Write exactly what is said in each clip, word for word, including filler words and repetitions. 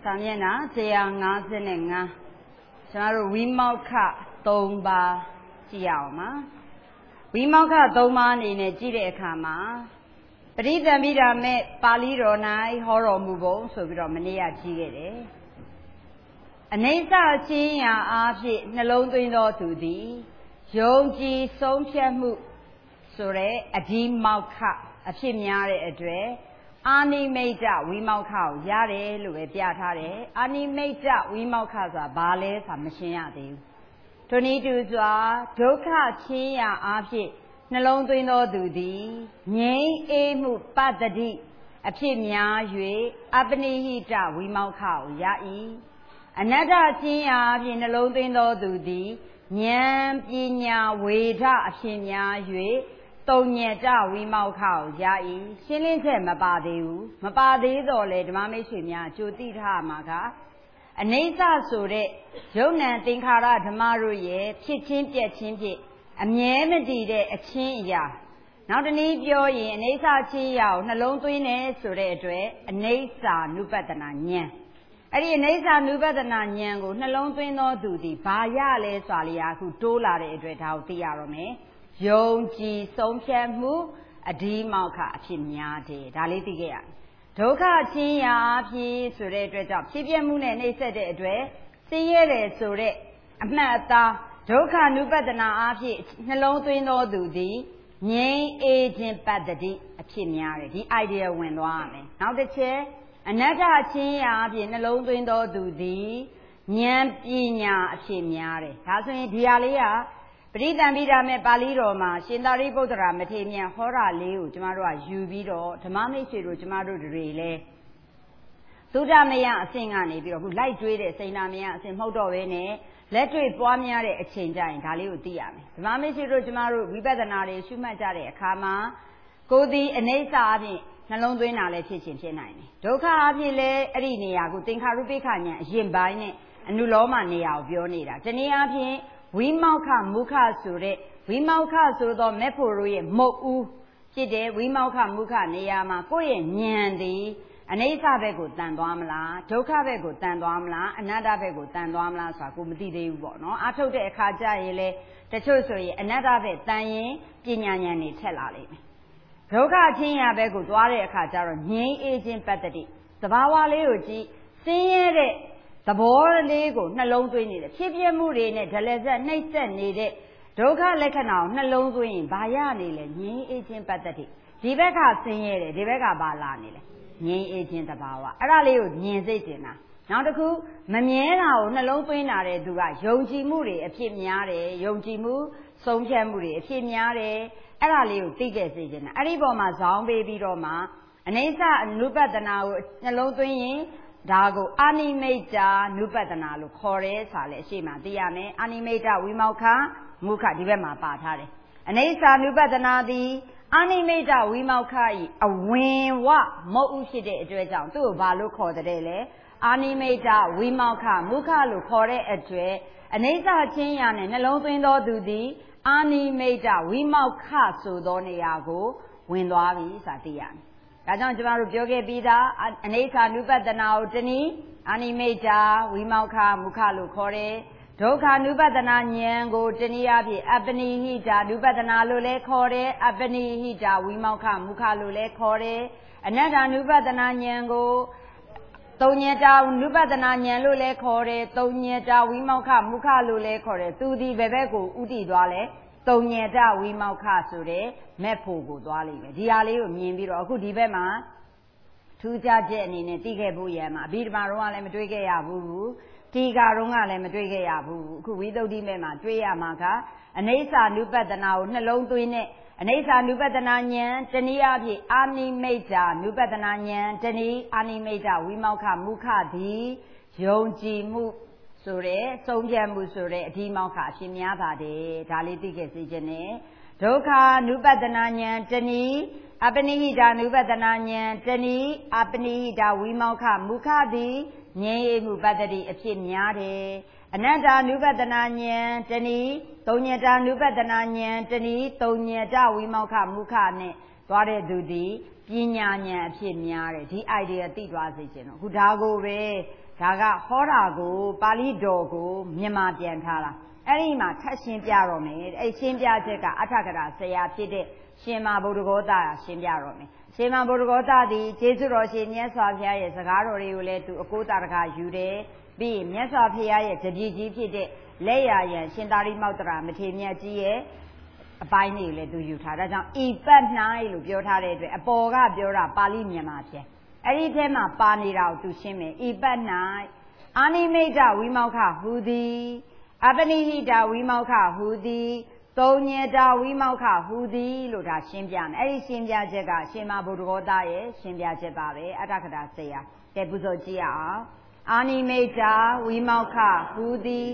စာမျက်နှာone fifty-fiveကျွန်တော်တို့ဝိမောက္ခthreeပါးကြည့်ရအောင်ပါဝိမောက္ခthreeပါးအနေနဲ့ကြည့်တဲ့အခါမှာပဋိသင်္ပိဓာမဲ့ပါဠိတော်၌ဟောတော်မူပုံဆိုပြီးတော့မနေ့ကကြည့်ခဲ့တယ်အနိစ္စချင်းရာအားဖြင့်နှလုံးသွင်းသောသူသည်ယုံကြည်ဆုံးဖြတ်မှုဆိုတဲ့အဓိမောက္ခအဖြစ်များတဲ့အတွက်အာနိမိတ်တဝိမောက္ခကိုရတယ်လို့ပဲပြထားတယ်အာနိမိတ်တဝိမောက္ခဆိုတာဘာလဲဆိုတာမရှင်းရသေးဘူးထိုနည်းတူစွာဒုက္ခချင်းရာအားဖြင့်နှလုံးသွင်းသောသူသည်ငြိမ်းအေးမှုပတ္တိအဖြစ်များ၍အပနိဟိတဝိမောက္ခကိုရ၏အနတ္တချင်းရာအဖြစ်နှလုံးသွင်းသောသူသည်ဉာဏ်ပညာဝေဒအဖြစ်များ၍တုံညတဝိမောက္ခကိုရ၏ရှင်းလင်းချက်မပါသေးဘူးမပါသေးတော့လေဓမ္မမိတ်ဆွေများကြိုသိထားမှာကအနိစ္စဆိုတဲ့ယုံ nant သင်္ခါရဓမ္မတို့ရဲ့ဖြစ်ချင်းပြက်ချင်းဖြင့်အမြဲမတည်တဲ့အချင်းအရာနောက်တနည်းပြောရင်အနိစ္စချင်းအရာကိုနှလုံးသွင်းနေဆိုတဲ့အတွက်အနိစ္စနုပတနာဉာဏ်အဲ့ဒီအနိစ္စနုပတနာဉာဏ်ကိုနှလုံးသွင်းသောသူသည်ဘာရလဲဆိုတာလေးကအခုတိုးလာတဲ့အတွက်ဒါကိုသိရတော့မယ်ယုံကြည်ဆုံးဖြတ်မှုအဓိမောက္ခအဖြစ်များတယ်ဒါလေးသိခဲ့ရဒုက္ခချင်းရာဖြစ်ဆိုတဲ့အတွက်ကြောင့်ဖြစ်ပြမှုနဲ့နှိမ့်ဆက်တဲ့အတွက်သိရတယ်ဆိုတဲ့အမှတ်အသားဒုက္ခ ानु ပတနာအားဖြင့်နှလုံးသွင်းသောသူသည်ငြိမ်းအေးခြင်းပတ္တိအဖြစ်များတယ်ဒီ idea ဝင်သွားရမယ်နောက်တစ်ချက်အနတ္တချင်းရာအဖြစ်နှလုံးသွင်းသောသူသည်ဉာဏ်ပညာအဖြစ်များတယ်ဒါဆိုရင်ဒီဟာလေးကပဋိသင်္ပိဓာမဲ့ပါဠိတော်မှာရှင်သာရိပုတ္တရာမထေရမြတ်ဟောတာလေးကိုကျမတို့ကယူပြီးတော့ဓမ္မမိတ်ဆွေတို့ကျမတို့တွေလည်းသုဒ္ဓမယအဆင့်ကနေပြီးတော့ခုလိုက်ကျွေးတဲ့စိန်နာမယအဆင့်မဟုတ်တော့ဘဲနဲ့လက်တွေ့ပွားများတဲ့အချိန်ကျရင်ဒါလေးကိုသိရမယ်ဓမ္မမိတ်ဆွေတို့ကျမတို့ဝိပဿနာတွေရှုမှတ်ကြတဲ့အခါမှာကိုယ်ဒီအနိစ္စအပြင်နှလုံးသွင်းတာလည်းဖြစ်ချင်းဖြစ်နိုင်တယ်ဒုက္ခအပြင်လည်းအဲ့ဒီနေရာကိုသင်္ခါရုပ္ပခဉာဏ်အရင်ပိုင်းနဲ့အနုလောမနေရာကိုပြောနေတာတနည်းအားဖြင့်ဝိမောက္ခမုခဆိုတဲ့ဝိမောက္ခဆိုသောမေဖို့တို့ရဲ့မုတ်ဦးဖြစ်တဲ့ဝိမောက္ခမုခနေရာမှာကိုယ့်ရဲ့ဉာဏ်သည်အနိစ္စဘက်ကိုတန်သွားမလားဒုက္ခဘက်ကိုတန်သွားမလားအနတ္တဘက်ကိုတန်သွားမလားဆိုတာကိုမသိသေးဘူးပေါ့နော်အားထုတ်တဲ့အခါကျရင်လေတချို့ဆိုရင်အနတ္တဘက်တန်ရင်ပညာဉာဏ်တွေထက်လာလိမ့်မယ်ဒုက္ခချင်းရာဘက်ကိုသွားတဲ့အခါကျတော့ငြိမ်းအေးခြင်းပတ္တိသဘာဝလေးကိုကြည့်ဆင်းရဲတဲ့သဘောလေးကိုနှလုံးသွင်းနေတယ်ဖြစ်ပြမှုတွေနဲ့ဒလဆက်နှိမ့်ဆက်နေတဲ့ဒုက္ခလက္ခဏာကိုနှလုံးသွင်းရင်ဘာရနေလဲငြိမ်းအေးခြင်းပတ္တိဒီဘက်ကဆင်းရဲတယ်ဒီဘက်ကဘာလာနေလဲငြိမ်းအေးခြင်းသဘာဝအဲ့ဒါလေးကိုမြင်စိတ်တင်တာနောက်တစ်ခုမမြဲတာကိုနှလုံးသွင်းတာတဲ့သူကယုံကြည်မှုတွေအဖြစ်များတယ်ယုံကြည်မှုဆုံးဖြတ်မှုတွေအဖြစ်များတယ်အဲ့ဒါလေးကိုသိခဲ့စေချင်တာအဲ့ဒီပေါ်မှာဇောင်းပေးပြီးတော့မှအနိစ္စအနုပတနာကိုနှလုံးသွင်းရင်ဒါကိုအာနိမိတ်တာနုပတနာလို့ခေါ်တယ်ဆိုတာလည်းအရှိမှသိရမယ်အာနိမိတ်တဝိမောက္ခမုခဒီဘက်မှာပါထားတယ်အနိစ္စနုပတနာသည်အာနိမိတ်တဝိမောက္ခဤအဝင်ဝမဟုတ်ဦးဖြစ်တဲ့အတွက်ကြောင့်သူ့ကိုဘာလို့ခေါ်တဲ့လဲအာနိမိတ်တဝိမောက္ခမုခလို့ခေါ်တဲ့အတွက်အနိစ္စချင်းရာနဲ့နှလုံးသွင်းသောသူသည်အာနိမိတ်တဝိမောက္ခဆိုသောနေရာကိုဝင်သွားပြီဆိုတာသိရမယ်ဒါကြောင့်ကျမတို့ပြောခဲ့ပြီးသားအနိစ္စနုပတနာကိုတနည်းအာနိမိတ်တာဝိမောက္ခမုခလို့ခေါ်တယ်ဒုက္ခနုပတနာဉာဏ်ကိုတနည်းအားဖြင့်အပနိဟိတာနုပတနာလို့လည်းခေါ်တယ်အပနိဟိတာဝိမောက္ခမုခလို့လည်းခေါ်တယ်အနတ္တနုပတနာဉာဏ်ကိုသုံးညတာနုပတနာဉာဏ်လို့လည်းခေါ်တယ်သုံးညတာဝိမောက္ခမုခလို့လည်းခေါ်တယ်သူဒီဘယ်ဘက်ကိုဥတည်သွားလဲသုံးညတဝိမောက္ခဆိုတဲ့မက်ဖို့ကိုသွားလိမ့်မယ်ဒီဟာလေးကိုမြင်ပြီးတော့အခုဒီဘက်မှာထူးခြားချက်အနေနဲ့သိခဲ့ဖို့ရမှာအဘိဓမ္မာတော့ကလည်းမတွေ့ခဲ့ရဘူးတီကာတော့ကလည်းမတွေ့ခဲ့ရဘူးအခုဝိသုဒ္ဓိမဲ့မှာတွေ့ရမှာကအနိစ္စနုပတနာကိုနှလုံးသွင်းတဲ့အနိစ္စနုပတနာဉာဏ်တနည်းအားဖြင့်အာနိမိတ်တာနုပတနာဉာဏ်တနည်းအာနိမိတ်တာဝိမောက္ခမုခသည်ယုံကြည်မှုဆိုတဲ့ဆုံးဖြတ်မှုဆိုတဲ့အဓိမောက္ခအဖြစ်များပါတယ်ဒါလေးသိခဲ့စေခြင်းနဲ့ဒုက္ခနုပတနာဉာဏ်တနည်းအပနိဟိတာနုပတနာဉာဏ်တနည်းအပနိဟိတာဝိမောက္ခမုခသည်ငြိမ်းအေးမှုပတ္တိအဖြစ်များတယ်အနတ္တနုပတနာဉာဏ်တနည်းသုံးညတာနုပတနာဉာဏ်တနည်းသုံးညတဝိမောက္ခမုခနဲ့သွားတဲ့သူသည်ပညာဉာဏ်အဖြစ်များတယ်ဒီ idea သိသွားစေချင်တော့အခုဒါကိုပဲဒါကဟောတာကိုပါဠိတော်ကိုမြန်မာပြန်ထားတာအဲ့ဒီမှာထပ်ရှင်းပြတော့မယ်အဲ့ရှင်းပြချက်ကအဋ္ဌကရာဆရာဖြစ်တဲ့ရှင်မဗုဒ္ဓဂောတရှင်းပြတော့မယ်ရှင်မဗုဒ္ဓဂောတသည်ကျေးဇူးတော်ရှင်မြတ်စွာဘုရားရဲ့စကားတော်တွေကိုလည်းသူအကိုးတာတကားယူတယ်ပြီးမြတ်စွာဘုရားရဲ့တပည့်ကြီးဖြစ်တဲ့လက်ရရန်ရှင်သာရိမောတ္တရာမထေရမြတ်ကြီးရဲ့အပိုင်းတွေလည်းသူယူထားဒါကြောင့်ဤပတ်၌လို့ပြောထားတဲ့အတွက်အပေါ်ကပြောတာပါဠိမြန်မာပြန်အဲ့ဒီထဲမှာပါနေတာကိုသူရှင်းမယ်ဤပတ်၌အာနိမိတ်ဝိမောက္ခဟူသည်အပနိဟိတဝိမောက္ခဟူသည်သုံးညတဝိမောက္ခဟူသည်လို့ဒါရှင်းပြမယ်အဲ့ဒီရှင်းပြချက်ကရှင်မဗုဒ္ဓဂောတရဲ့ရှင်းပြချက်ပါပဲအဋ္ဌကရာဆရာကဲပူဇော်ကြည့်အောင်အာနိမိတ်ဝိမောက္ခဟူသည်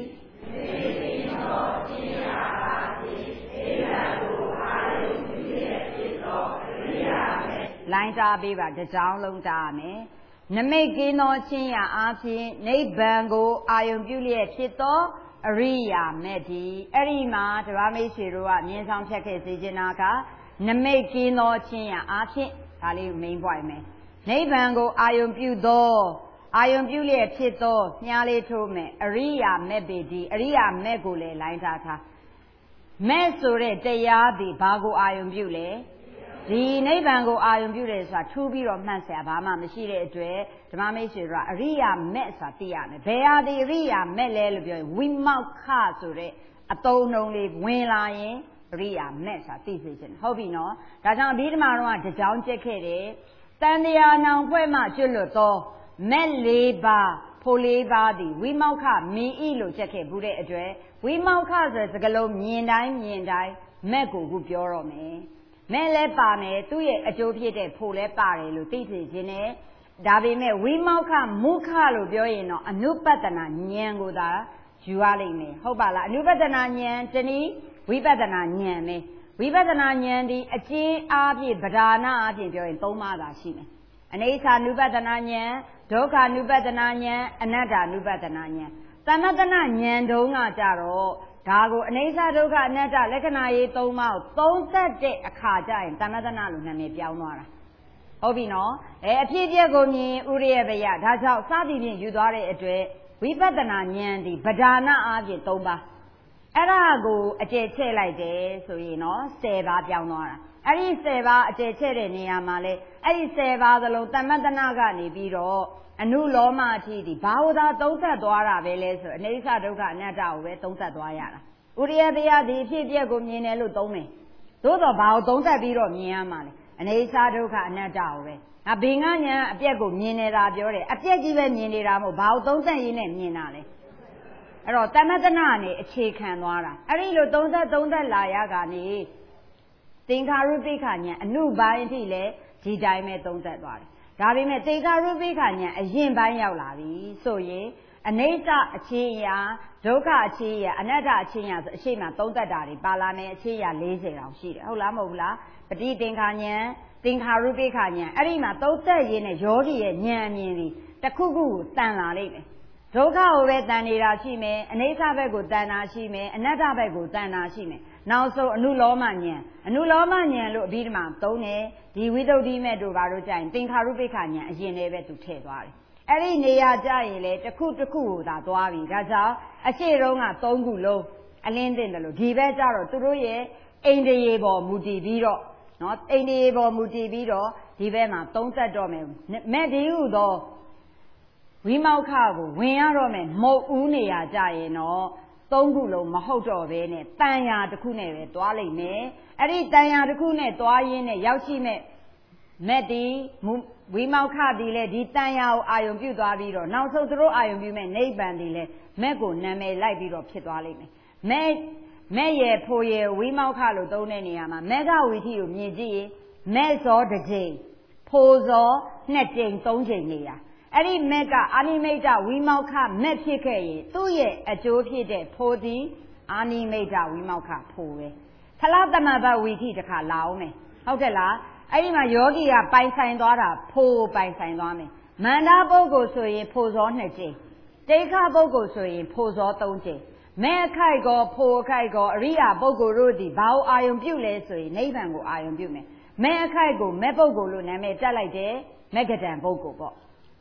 လိုင်းတာပေးပါတစ်ကြောင်းလုံးတားမယ်နမိတ်ကင်းသောချင်းရာအားဖြင့်နိဗ္ဗာန်ကိုအာယုံပြုလျက်ဖြစ်သောအရိယာမေတ္တိအဲ့ဒီမှာဓမ္မမိတ်ဆွေတို့ကမြင်ဆောင်ဖြတ်ခဲ့စေချင်တာကနမိတ်ကင်းသောချင်းရာအားဖြင့်ဒါလေး main point မယ်နိဗ္ဗာန်ကိုအာယုံပြုသောအာယုံပြုလျက်ဖြစ်သောမြားလေးထိုးမယ်အရိယာမေတ္တိအရိယာမေကိုလည်းလိုင်းထားထားမဲ့ဆိုတဲ့တရားသည်ဘာကိုအာယုံပြုလဲဒီနိဗ္ဗာန်ကိုအာယုံပြုတယ်ဆိုတာထူးပြီးတော့မှတ်ဆရာဘာမှမရှိတဲ့အတွက်ဓမ္မမိတ်ဆွေတို့ကအရိယာမဲ့ဆိုတာသိရမယ်ဘယ်ဟာဒီအရိယာမဲ့လဲလို့ပြောရင်ဝိမောက္ခဆိုတဲ့အသုံးနှုန်းလေးဝင်လာရင်အရိယာမဲ့ဆိုတာသိစေချင်တယ်ဟုတ်ပြီနော်ဒါကြောင့်အဘိဓမ္မာတော်ကတကြောင်ကျက်ခဲ့တယ်တန်တရားနောင်ဖွဲ့မှကျွတ်လွတ်သောမဲ့လေးပါးဖို့လေးပါးသည်ဝိမောက္ခမီဤလို့ကျက်ခဲ့ဘူးတဲ့အတွက်ဝိမောက္ခဆိုတဲ့စကားလုံးမြင်တိုင်းမြင်တိုင်းမဲ့ကိုခုပြောတော့မယ်မဲ့လည်းပါမယ်သူ့ရဲ့အကျိုးဖြစ်တဲ့ဖို့လည်းပါတယ်လို့သိစေခြင်းနဲ့ဒါပေမဲ့ဝိမောက္ခမုခလို့ပြောရင်တော့အနုပတ္တနာဉာဏ်ကိုသာယူရလိမ့်မယ်ဟုတ်ပါလားအနုပတ္တနာဉာဏ်တနည်းဝိပဿနာဉာဏ်ပဲဝိပဿနာဉာဏ်ဒီအကျဉ်းအားဖြင့်ဗဒါနအားဖြင့်ပြောရင်သုံးပါးသာရှိမယ်အနိစ္စ ानु ပတ္တနာဉာဏ်ဒုက္ခ ानु ပတ္တနာဉာဏ်အနတ္တ ानु ပတ္တနာဉာဏ်သမတနာဉာဏ်တုံးကကြတော့ဒါကိုအနိစ္စဒုက္ခအနတ္တလက္ခဏာရေးသုံးပါးကိုသုံးသက်တဲ့အခါကျရင်သမတနာလို့နာမည်ပြောင်းသွားတာဟုတ်ပြီနော်အဲအဖြစ်အပျက်ကိုမြင်ဥရိယပယဒါကြောင့်စသည်ဖြင့်ယူသွားတဲ့အတွက်ဝိပဿနာဉာဏ်ဒီဗဒါနအားဖြင့်သုံးပါးအဲ့ဒါကိုအကျယ်ချဲ့လိုက်တယ်ဆိုရင်နော်ဆယ်ပါးပြောင်းသွားတာအဲ့ဒီဆယ်ပါးအကျယ်ချဲ့တဲ့နေရာမှာလေအဲ့ဒီဆယ်ပါးသလုံးသမတနာကနေပြီးတော့အနုလောမအထိဒီဘာဝသာသုံးသက်သွားတာပဲလဲဆိုအနိစ္စဒုက္ခအနတ္တကိုပဲသုံးသက်သွားရတာဥရိယတရားဒီအဖြစ်အပျက်ကိုမြင်တယ်လို့သုံးမယ်သို့တော့ဘာကိုသုံးသက်ပြီးတော့မြင်ရမှာလဲအနိစ္စဒုက္ခအနတ္တကိုပဲအဘိင္ညာအပြက်ကိုမြင်နေတာပြောတယ်အပြက်ကြီးပဲမြင်နေတာမဟုတ်ဘာကိုသုံးသက်ရင်းနဲ့မြင်တာလဲအဲ့တော့သမတနာနဲ့အခြေခံသွားတာအဲ့ဒီလိုသုံးသက်သုံးသက်လာရကနေသင်္ခါရုပ္ပခဉာဏ်အနုပိုင်းအထိလည်းဒီတိုင်းပဲသုံးသက်သွားတယ်ဒါပေမဲ့သင်္ခါရုပ္ပခဉာဏ်အရင်ပိုင်းရောက်လာပြီဆိုရင်အနိစ္စအခြေအရာဒုက္ခအခြေအရာအနတ္တအခြေအရာဆိုအရှိမသုံးသက်တာတွေပါလာမယ်အခြေအရာ၄၀တောင်ရှိတယ်ဟုတ်လားမဟုတ်ဘူးလားပဋိသင်္ခါဉာဏ်သင်္ခါရုပ္ပခဉာဏ်အဲ့ဒီမှာသုံးသက်ရင်းနဲ့ယောဂီရဲ့ဉာဏ်အမြင်ပြီးတစ်ခုခုကိုတန်လာလိမ့်မယ်ဒုက္ခကိုပဲတန်နေတာရှိမယ်အနိစ္စဘက်ကိုတန်တာရှိမယ်အနတ္တဘက်ကိုတန်တာရှိမယ်နောက်ဆုံးအနုလောမဉာဏ်အနုလောမဉာဏ်လို့အဘိဓမ္မာသုံးတယ်ဒီဝိသုဒ္ဓိမဲ့တို့ဘာလို့ကြရင်သင်္ခါရုပ္ပခဉာဏ်အရင်လေးပဲသူထည့်သွားတယ်အဲ့ဒီနေရာကြရင်လေတစ်ခုတစ်ခုကိုသာသွားပြီဒါကြောင့်အရှိတုံးကသုံးခုလုံးအလင်းသိတယ်လို့ဒီဘက်ကျတော့သူတို့ရဲ့အိန္ဒြေပေါ်မူတည်ပြီးတော့နော်အိန္ဒြေပေါ်မူတည်ပြီးတော့ဒီဘက်မှာသုံးသက်တော့မယ်မဲ့ဒီဟုသောဝိမောက္ခကိုဝင်ရတော့မယ်မုတ်ဦးနေရကြရင်တော့သုံးခုလုံးမဟုတ်တော့ဘဲနဲ့တန်ရာတစ်ခုနဲ့ပဲသွားလိမ့်မယ်အဲ့ဒီတန်ရာတစ်ခုနဲ့သွားရင်းနဲ့ရောက်ရှိမဲ့မဲ့ဒီဝိမောက္ခဒီလေဒီတန်ရာကိုအာယုံပြုသွားပြီးတော့နောက်ဆုံးသူတို့အာယုံပြုမဲ့နိဗ္ဗာန်ဒီလေမဲ့ကိုနာမည်လိုက်ပြီးတော့ဖြစ်သွားလိမ့်မယ်မဲ့မဲ့ရဲ့ဖို့ရဲ့ဝိမောက္ခလို့သုံးတဲ့နေရာမှာမေဃဝီထိကိုမြင်ကြည့်ရင်မဲ့ဇောတစ်ကြိမ်ဖို့ဇောနှစ်ကြိမ်သုံးကြိမ်နေတာအဲ့ဒီမက်ကအာနိမိတ်ဝိမောက္ခမက်ဖြစ်ခဲ့ရင်သူ့ရဲ့အကျိုးဖြစ်တဲ့ဖို့ဒီအာနိမိတ်ဝိမောက္ခဖို့ပဲဖလားတမဘဝီထိတစ်ခါလာအောင်မယ်ဟုတ်တယ်လားအဲ့ဒီမှာယောဂီကပိုင်ဆိုင်သွားတာဖို့ပိုင်ဆိုင်သွားမယ်မန္တပုဂ္ဂိုလ်ဆိုရင်ဖို့ဇောနှစ်ကြိမ်တိခပုဂ္ဂိုလ်ဆိုရင်ဖို့ဇောသုံးကြိမ်မဲအခိုက်ကောဖို့အခိုက်ကောအရိယာပုဂ္ဂိုလ်တို့ဒီဘာကိုအာယုံပြုလဲဆိုရင်နိဗ္ဗာန်ကိုအာယုံပြုမယ်မဲအခိုက်ကိုမဲပုဂ္ဂိုလ်လို့နာမည်တက်လိုက်တယ်မဂ္ဂဒံပုဂ္ဂိုလ်ပေါ့ဖ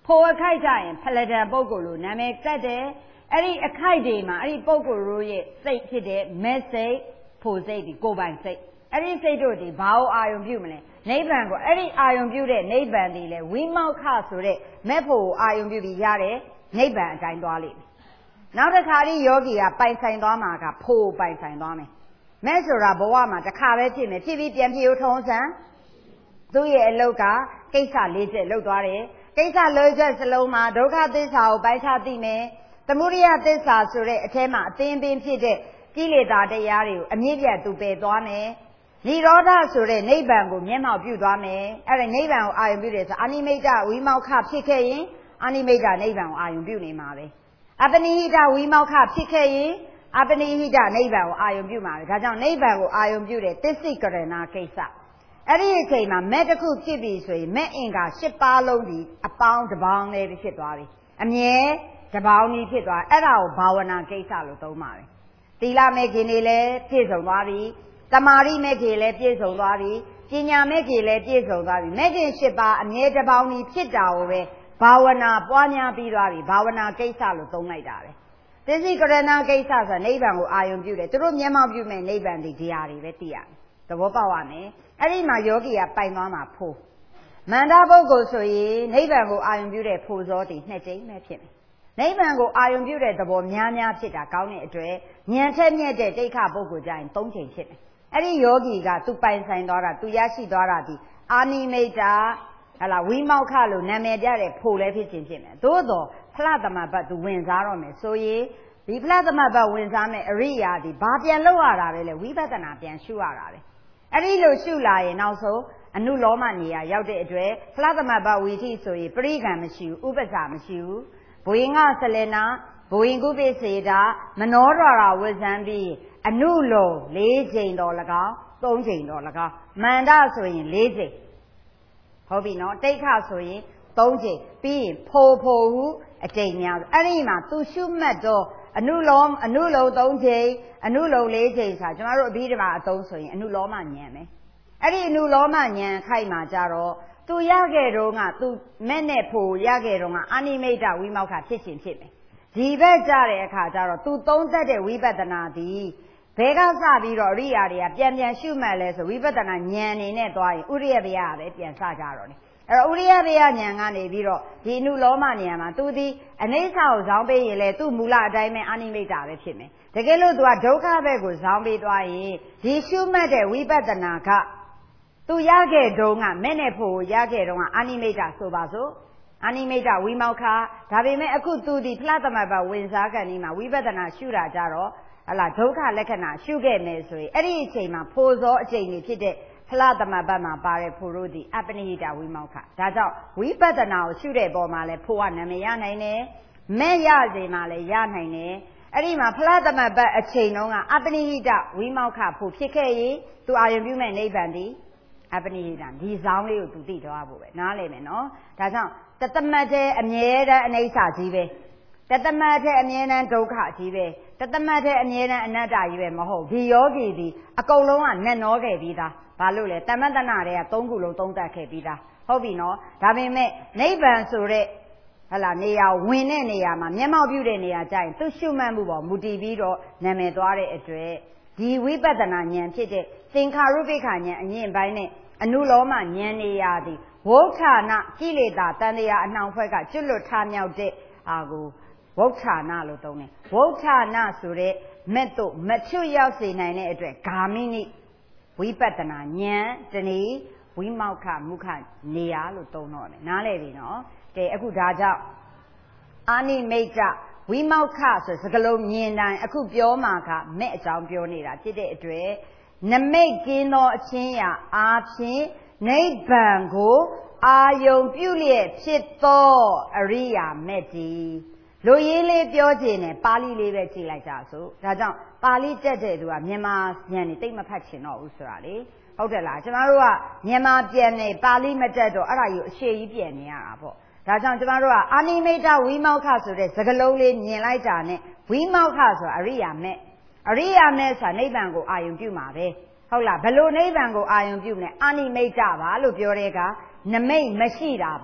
ဖိုအခိုက်ကြရင်ဖလဒံပုဂ္ဂိုလ်လို့နာမည်တက်တယ်အဲ့ဒီအခိုက်တွေမှာအဲ့ဒီပုဂ္ဂိုလ်တို့ရဲ့စိတ်ဖြစ်တဲ့မဲ့စိတ်ဖို့စိတ်ဒီကိုယ်ပိုင်စိတ်အဲ့ဒီစိတ်တို့ဒီဘာကိုအာယုံပြုမလဲနိဗ္ဗာန်ကိုအဲ့ဒီအာယုံပြုတဲ့နိဗ္ဗာန်ဒီလေဝိမောက္ခဆိုတဲ့မဲ့ဖို့ကိုအာယုံပြုပြီးရတဲ့နိဗ္ဗာန်အတိုင်းသွားလိမ့်မယ်နောက်တစ်ခါဒီယောဂီကပိုင်ဆိုင်သွားမှာကဖို့ပိုင်ဆိုင်သွားမယ်မဲ့ဆိုတာဘဝမှာတစ်ခါပဲဖြစ်မယ်ဖြစ်ပြီးပြန်ပြေထုံးစံသူ့ရဲ့အလုတ်ကကိစ္စ၄ချက်လုပ်သွားတယ်ကိစ္စ၄ချက်စလုံးမှာဒုက္ခသစ္စာကိုပိုင်းခြားသိမယ်သမုဒိယသစ္စာဆိုတဲ့အထဲမှာအသင်ပင်ဖြစ်တဲ့ကိလေသာတရားတွေကိုအမြင့်ပြတ်သူပယ်သွားမယ်និရောဓဆိုတဲ့နိဗ္ဗာန်ကိုမျက်မှောက်ပြုသွားမယ်အဲ့ဒါနိဗ္ဗာန်ကိုအာရုံပြုတယ်ဆိုအာနိမိတ်တဝိမောက္ခဖြစ်ခဲ့ရင်အာနိမိတ်တနိဗ္ဗာန်ကိုအာရုံပြုနေမှာပဲအပနိဟိတဝိမောက္ခဖြစ်ခဲ့ရင်အပနိဟိတနိဗ္ဗာန်ကိုအာရုံပြုမှာပဲဒါကြောင့်နိဗ္ဗာန်ကိုအာရုံပြုတဲ့သစ္စိကရဏကိစ္စအဲ့ဒီအချိန်မှာမဲ့တစ်ခုဖြစ်ပြီဆိုရင်မဲ့အင်္ဂါ၈ပါးလုံးဒီအပေါင်းတစ်ပေါင်းလေးဖြစ်သွားပြီအမြဲတစ်ပေါင်းကြီးဖြစ်သွားအဲ့ဒါကိုဘာဝနာကိစ္စလို့သုံးပါတယ်သီလမဲ့ခင်တွေလည်းပြည့်စုံသွားပြီသမာဓိမဲ့ခင်လည်းပြည့်စုံသွားပြီပညာမဲ့ခင်လည်းပြည့်စုံသွားပြီမဲ့ခင်၈ပါးအမြဲတစ်ပေါင်းကြီးဖြစ်တာကိုပဲဘာဝနာပွားများပြီးသွားပြီဘာဝနာကိစ္စလို့သုံးလိုက်တာပဲသစ္စိကရဏကိစ္စဆိုတာနိဗ္ဗာန်ကိုအာရုံပြုတယ်သူတို့မျက်မှောက်ပြုမဲ့နိဗ္ဗာန်ဒီတရားတွေပဲသိရတယ်သဘောပေါက်ရမယ်အဲ့ဒီမှာယောဂီကပိုင်သွားမှာဖို့မန္တပုဂ္ဂိုလ်ဆိုရင်နိဗ္ဗာန်ကိုအာရုံပြုတဲ့ဖို့ဇောတည်နှစ်ကြိမ်ပဲဖြစ်မယ်နိဗ္ဗာန်ကိုအာရုံပြုတဲ့သဘောများများဖြစ်တာကောင်းတဲ့အတွက်ဉာဏ်ထက်မြက်တဲ့တိဋ္ဌပုဂ္ဂိုလ်ကြရင်သုံးကြိမ်ဖြစ်တယ်အဲ့ဒီယောဂီကသူပိုင်ဆိုင်သွားတာသူရရှိသွားတာဒီအာနိမိတ်တာဟလာဝိမောက္ခလို့နာမည်ပြတဲ့ဖို့လည်းဖြစ်ခြင်းဖြစ်မယ်သို့တော့ဖလသမဘတ်သူဝင်စားတော့မယ်ဆိုရင်ဒီဖလသမဘတ်ဝင်စားမဲ့အရိယာဒီဘာပြန်လောက်ရတာပဲလေဝိပဿနာပြန်ရှုရတာပဲအဲ့ဒီလိုရှုလာရင်နောက်ဆုံးအနုလောမနေရာရောက်တဲ့အတွက်ဖလသမဘဝီထိဆိုရင်ပရိကံမရှိဘူးဥပ္ပစာမရှိဘူးဘဝင်္ဂဆလနာဘဝင်ကုပိစေတာမနောရရာဝဇံပြီးအနုလော၄ချိန်တော်၎င်း၃ချိန်တော်၎င်းမန္တဆိုရင်၄ချိန်ဟုတ်ပြီနော်တိဋ္ဌဆိုရင်၃ချိန်ပြီးရင်ဖိုဖိုဟုအချိန်များအဲ့ဒီမှာသူရှုမှတ်တော့အနုလောအနုလော၃ချိန်အနုလော၄ချိန်ဆိုတာကျမတို့အဘိဓမ္မာအသုံးဆိုရင်အနုလောမဉာဏ်ပဲအဲ့ဒီအနုလောမဉာဏ်ခိုက်မှာကြတော့သူရခဲ့တော့ကသူမဲ့နဲ့ဖို့ရခဲ့တော့ကအာနိမိတ်တဝိမောက္ခဖြစ်ခြင်းဖြစ်မယ်ဒီဘက်ကြတဲ့အခါကျတော့သူသုံးသက်တဲ့ဝိပဿနာသည်ဘယ်ကစပြီးတော့အရိယာတွေကပြန်ပြန်ရှုမှတ်လဲဆိုဝိပဿနာဉာဏ်နေနဲ့သွားရင်ဥရိယဘယပဲပြန်စကြတော့တယ်အဲ့တော့ဥရိယဘယဉာဏ်ကနေပြီးတော့ဒီအနုလောမဉာဏ်မှာသူဒီအနိစ္စကိုဇောင်းပေးရင်လေသူ့မူလအတိုင်းပဲအာနိမိတ်တာပဲဖြစ်မယ်တကယ်လို့သူကဒုက္ခဘက်ကိုဇောင်းပေးသွားရင်ဒီရှုမှတ်တဲ့ဝိပဿနာကသူရခဲ့တုန်းကမဲ့နဲ့ဖို့ရခဲ့တုန်းကအာနိမိတ်တာဆိုပါစို့အာနိမိတ်တာဝိမောက္ခဒါပေမဲ့အခုသူဒီဖလသမဘဝင်စားကန်ဒီမှာဝိပဿနာရှုတာကြတော့ဟလာဒုက္ခလက္ခဏာရှုခဲ့မယ်ဆိုရင်အဲ့ဒီအချိန်မှာဖို့ဇောအချိန်ကြီးဖြစ်တဲ့ဖလသမဘတ်မှာပါတဲ့ဖို့တို့ဒီအပနိဟိတဝိမောက္ခဒါကြောင့်ဝိပဿနာကိုရှုတဲ့ပေါ်မှာလဲဖို့ကနာမည်ရနိုင်တယ်မဲ့ရစေမှာလဲရနိုင်တယ်အဲ့ဒီမှာဖလသမဘတ်အချိန်တုန်းကအပနိဟိတဝိမောက္ခဖို့ဖြစ်ခဲ့ရင်သူအာရုံပြုမဲ့နိဗ္ဗာန်ဒီအပနိဟိတဒီဇောင်းလေးကိုသူသိတော့ဖို့ပဲနားလည်မယ်နော်ဒါကြောင့်တသမတ်တဲ့အမြဲတမ်းအနိစ္စကြီးပဲတသမတ်တဲ့အမြဲတမ်းဒုက္ခကြီးပဲတသမတ်တဲ့အမြဲတမ်းအနတ္တကြီးပဲမဟုတ်ဒီယောဂီဒီအကုန်လုံးကနတ်နောခဲ့ပြီးသားဘာလို့လဲတမတ္တနာတွေကသုံးခုလုံးသုံးသပ်ခဲ့ပြီးသားဟုတ်ပြီနော်ဒါပေမဲ့နိဗ္ဗာန်ဆိုတဲ့ဟလာနေရာဝင်တဲ့နေရာမှာမျက်မှောက်ပြုတဲ့နေရာကျရင်သူရှုမှတ်မှုပေါ်မူတည်ပြီးတော့နာမည်သွားတဲ့အတွက်ဒီဝိပဿနာဉာဏ်ဖြစ်တဲ့သင်္ခါရုပ္ပခာဉာဏ်အငြင်းပိုင်းနဲ့အနုလောမဉာဏ်နေရာသည်ဝုဋ္ဌာဏကိလေသာတန်တရားအနှောင်ဖွဲ့ကကျွတ်လွတ်ထားမြောက်တဲ့အာကိုဝုဋ္ဌာဏလို့သုံးတယ်ဝုဋ္ဌာဏဆိုတဲ့မက်တို့မချွတ်ရောက်စေနိုင်တဲ့အတွက်ဂါမိနိဝိပဿနာဉာဏ်တနည်းဝိမောက္ခမုခနေရာလို့သုံးတော့တယ်နားလည်ပြီနော်ကဲအခုဒါကြောင့်အာနိမိတ်တဝိမောက္ခဆိုစကလုံးမြင်တိုင်းအခုပြောမှာကမဲ့အကြောင်းပြောနေတာဖြစ်တဲ့အတွက်နမိတ်ကင်းသောအချင်းရာအားဖြင့်နိဗ္ဗာန်ကိုအာယုံပြုလျက်ဖြစ်သောအရိယာမဲ့တီလူရင်းလေးပြောခြင်းနဲ့ပါဠိလေးပဲကြည့်လိုက်ကြစို့ဒါကြောင့်ပါဠိတက်တဲ့သူကမြန်မာဉာဏ်နဲ့တိတ်မဖတ်ချင်တော့ဘူးဆိုတာလေဟုတ်တယ်လားကျမတို့ကမြန်မာပြန်နေပါဠိမတက်တော့အဲ့ဒါကြီးအရှေ့ကြီးပြန်နေရတာပေါ့ဒါကြောင့်ကျမတို့ကအာနိမိတ်တဝိမောက္ခဆိုတဲ့စကားလုံးလေးမြင်လိုက်တာနဲ့ဝိမောက္ခဆိုတာအရိယာမဲ့အရိယာမဲ့ဆိုတာနိဗ္ဗာန်ကိုအာယုံပြုမှာပဲဟုတ်လားဘယ်လိုနိဗ္ဗာန်ကိုအာယုံပြုမလဲအာနိမိတ်တပါလို့ပြောတဲ့ကနမိတ်မရှိတာပေါ့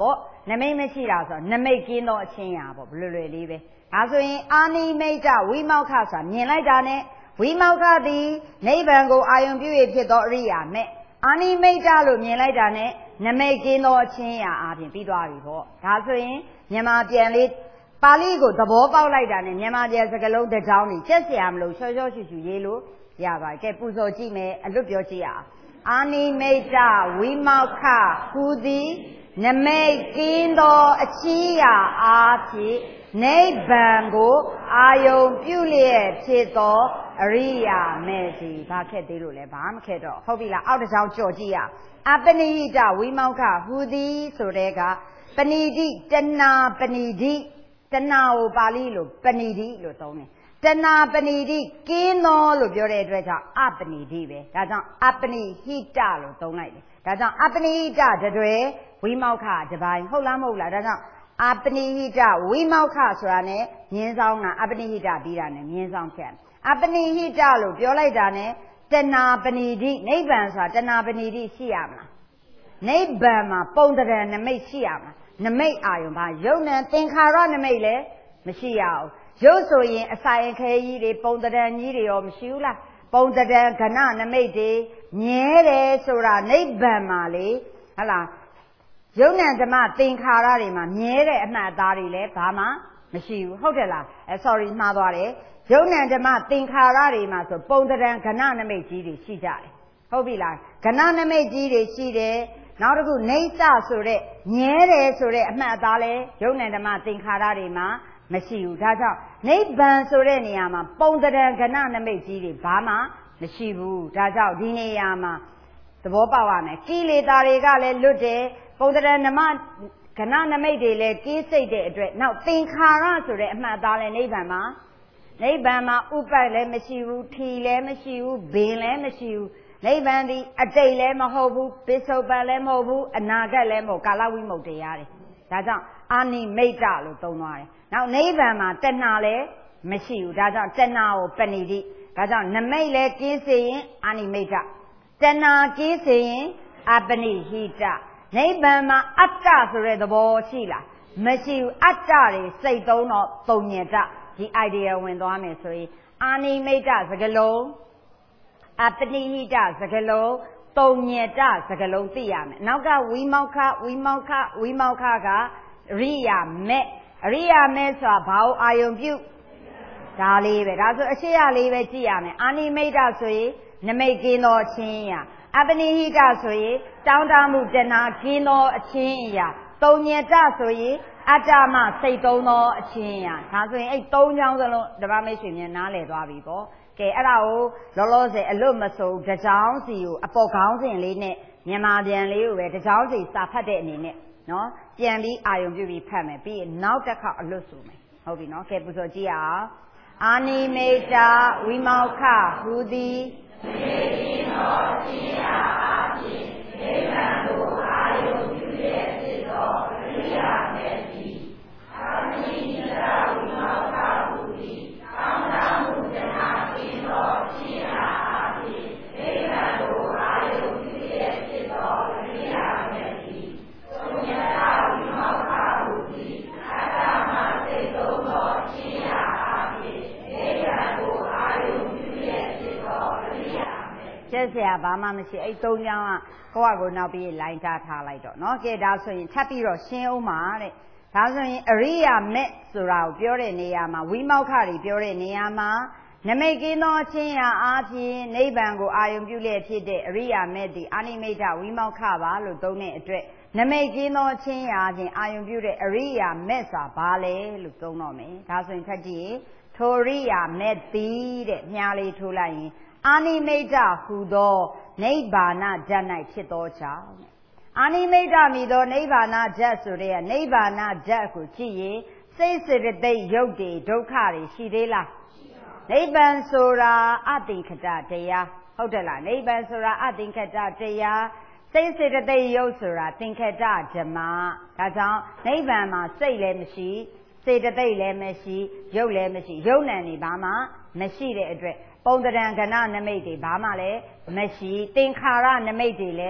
နမိတ်မရှိတာဆိုနမိတ်ကင်းသောအချင်းရာပေါ့ဘလွယ်လွယ်လေးပဲဒါဆိုရင်အာနိမိတ်တဝိမောက္ခဆိုတာမြင်လိုက်တာနဲ့ဝိမောက္ခသည်နိဗ္ဗာန်ကိုအာယုံပြု၍ဖြစ်သောအရိယာမဲ့အာနိမိတ်တလို့မြင်လိုက်တာနဲ့နမိတ်ကင်းသောအချင်းရာအပြင်ပြီးသွားပြီပေါ့ဒါဆိုရင်မြန်မာပြန်လေးပါဠိကိုသဘောပေါက်လိုက်တာနဲ့မြန်မာပြန်စကားလုံးတစ်ကြောင်းကြီးကျက်เสียမလို့ရှော့ရှော့ရှူရှူရေးလို့ရပါတယ်ကဲပူဇော်ကြည့်မယ်အလွတ်ပြောကြည့်ရအောင်အာနိမိတ်တဝိမောက္ခဟူသည်နမိတ်ကင်းသောအချင်းရာအားဖြင့်နိဗ္ဗာန်ကိုအာယုံပြုလျက်ဖြစ်သောအရိယာမဲ့စီဘာခက်သေးလို့လဲဘာမခက်တော့ဟုတ်ပြီလားအောက်တစ်ချောင်းကြော်ကြည့်ရအပနိဟိတဝိမောက္ခဟူသည်ဆိုတဲ့ကပဏိတိတဏပဏိတိတဏကိုပါဠိလိုပဏိတိလို့သုံးတယ်တဏပဏိတိကင်းသောလို့ပြောတဲ့အတွက်ကြောင့်အပဏိတိပဲဒါကြောင့်အပနိဟိတလို့သုံးလိုက်တယ်ဒါကြောင့်အပနိဟိတတတွေဝိမောက္ခတပိုင်းဟုတ်လားမဟုတ်လားဒါကြောင့်အပနိဟိတဝိမောက္ခဆိုတာနဲ့မြင်းဆောင်ကအပနိဟိတပြီးတာနဲ့မြင်းဆောင်ဖြတ်အပနိဟိတလို့ပြောလိုက်တာနဲ့တဏပဏိတိနိဗ္ဗာန်ဆိုတာတဏပဏိတိရှိရမလားနိဗ္ဗာန်မှာပုံတရံနမိတ်ရှိရမလားနမိတ်အာယုံပါယုံနဲ့သင်္ခါရနမိတ်လည်းမရှိရအောင်ရုပ်ဆိုရင်အဆိုင်ခဲကြီးတွေပုံတရံကြီးတွေရောမရှိဘူးလားပုံတရံကဏနမိတ်တွေမြဲတယ်ဆိုတာနိဗ္ဗာန်မှာလေဟလားယုံနဲ့ဓမ္မသင်္ခါရတွေမှာမြဲတဲ့အမှတ်အသားတွေလည်းဘာမှမရှိဘူးဟုတ်တယ်လားအဲ sorry မှားသွားတယ်ယုံနဲ့ဓမ္မသင်္ခါရတွေမှာဆိုပုံတရံကဏနမိတ်ကြီးတွေရှိကြတယ်ဟုတ်ပြီလားကဏနမိတ်ကြီးတွေရှိတယ်နောက်တစ်ခုနေဆဆိုတဲ့မြဲတယ်ဆိုတဲ့အမှတ်အသားလဲယုံနဲ့ဓမ္မသင်္ခါရတွေမှာမရှိဘူးဒါကြောင့်နိဗ္ဗာန်ဆိုတဲ့နေရာမှာပုံတရံကဏနမိတ်ကြီးတွေဘာမှမရှိဘူးဒါကြောင့်ဒီနေရာမှာသဘောပေါက်ရမယ်ကိလေသာတွေကလည်းလွတ်တယ်ပုံတရံနမကဏနမိတ်တွေလည်းကင်းစိတ်တဲ့အတွက်နောက်သင်္ခါရဆိုတဲ့အမှတ်အသားလဲနိဗ္ဗာန်မှာနိဗ္ဗာန်မှာဥပတ်လည်းမရှိဘူးထီလည်းမရှိဘူးဘင်လည်းမရှိဘူးနိဗ္ဗာန်ဒီအတိတ်လည်းမဟုတ်ဘူးပစ္စုပန်လည်းမဟုတ်ဘူးအနာဂတ်လည်းမဟုတ်ကာလဝိမုတ်တရားတွေဒါကြောင့်အာနိမိတ်တလို့သုံးသွားတယ်နောက်နိဗ္ဗာန်မှာတဏှာလည်းမရှိဘူးဒါကြောင့်တဏှာကိုပဏိတိဒါကြောင့်နမိတ်လည်းကင်းစေရင်အာနိမိတ်တတဏှာကင်းစေရင်အပနိဟိတနိဗ္ဗာန်မှာအတ္တဆိုတဲ့သဘောရှိလားမရှိဘူးအတ္တတွေစိတ်သုံးတော့သုံညတဒီ idea ဝင်သွားမယ်ဆိုရင်အာနိမိတ်တစကလုံးအပနိဟိတစကလုံးသုံညတစကလုံးသိရမယ်နောက်ကဝိမောက္ခဝိမောက္ခဝိမောက္ခကအရိယာမဲ့အရိယာမဲ့ဆိုတာဘာကိုအာယုံပြုဒါလေးပဲဒါဆိုအရှိရလေးပဲကြည့်ရမယ်အာနိမိတ်တဆိုရင်နမိတ်ကင်းသောအချင်းရာအပနိဟိတဆိုရင်တောင်းတမှုတဏှာကင်းသောအချင်းရာသုံညတဆိုရင်အတ္တမစိတ်သုံးသောအချင်းရာဒါဆိုရင်အဲ့သုံးချောင်းစလုံးဓမ္မမိတ်ဆွေများနားလည်သွားပြီပေါ့ကဲအဲ့ဒါကိုလောလောဆယ်အလွတ်မဆုံးတစ်ချောင်းစီကိုအပေါ်ခေါင်းစဉ်လေးနဲ့မြန်မာပြန်လေးကိုပဲတစ်ချောင်းစီစာဖတ်တဲ့အနေနဲ့နော်ပြန်ပြီးအာယုံပြုပြီးဖတ်မယ်ပြီးရင်နောက်တစ်ခါအလွတ်ဆိုမယ်ဟုတ်ပြီနော်ကဲပူဇော်ကြည့်အောင်အာနိမိတ်တဝိမောက္ခဟူသည်သေတိနောတိယအာဖြင့်နိဗ္ဗာန်ကိုအာယုံပြုရဖြစ်သောအရိယာမေတိအာနိမိတ်တဝိမောက္ခဟူသည်တောင်းတမှုတဏှာကင်းသောတိယအာဖြင့်နိဗ္ဗာန်ကိုအာယုံပြုရဖြစ်သောအရိယာမေတိသုညတဝိမောက္ခဟူသည်အတ္တမစိတ်သုံးသောတိယအာဖြင့်နိဗ္ဗာန်ကိုအာယုံပြုရဖြစ်သောအရိယာကျက်เสียဘာမှမရှိအဲ့သုံးချောင်းကကိုယ့်အကိုနောက်ပြီးလိုင်းထားထားလိုက်တော့เนาะကဲဒါဆိုရင်ထပ်ပြီးတော့ရှင်းအောင်ပါတဲ့ဒါဆိုရင်အရိယာမဲ့ဆိုတာကိုပြောတဲ့နေရာမှာဝိမောက္ခတွေပြောတဲ့နေရာမှာနမိတ်ကင်းသောအချင်းရာအားဖြင့်နိဗ္ဗာန်ကိုအာယုံပြုလျက်ဖြစ်တဲ့အရိယာမဲ့ဒီအာနိမိတ်တဝိမောက္ခပါလို့သုံးတဲ့အတွက်နမိတ်ကင်းသောအချင်းရာဖြင့်အာယုံပြုတဲ့အရိယာမဲ့ဆိုတာဘာလဲလို့သုံးတော့မယ်ဒါဆိုရင်ထပ်ကြည့်ထိုအရိယာမဲ့တိတဲ့မြားလေးထိုးလိုက်ရင်အာနိမိတ်တဟူသောနိဗ္ဗာန်ဓာတ်၌ဖြစ်သောကြောင့်အာနိမိတ်တမိသောနိဗ္ဗာန်ဓာတ်ဆိုတဲ့နိဗ္ဗာန်ဓာတ်ကိုကြည့်ရင်စိတ်စေတသိက်ရုပ်တွေဒုက္ခတွေရှိသေးလားနိဗ္ဗာန်ဆိုတာအသင်္ခတတရားဟုတ်တယ်လားနိဗ္ဗာန်ဆိုတာအသင်္ခတတရားစိတ်စေတသိက်ရုပ်ဆိုတာသင်္ခတဓမ္မဒါကြောင့်နိဗ္ဗာန်မှာစိတ်လည်းမရှိစေတသိက်လည်းမရှိရုပ်လည်းမရှိရုပ်နံနေဘာမှမရှိတဲ့အတွက်ပုံတရံကဏနမိတ်တွေဘာမှလည်းမရှိသင်္ခါရနမိတ်တွေလည်းမ